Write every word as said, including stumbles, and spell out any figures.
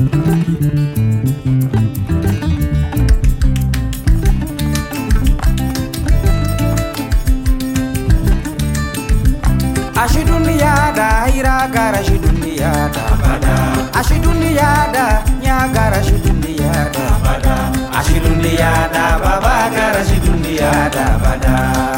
Ashi dunia da ira gara shi dunia da bada. Ashi dunia da nya gara shi dunia da bada. Ashi dunia da baba gara shi dunia da bada.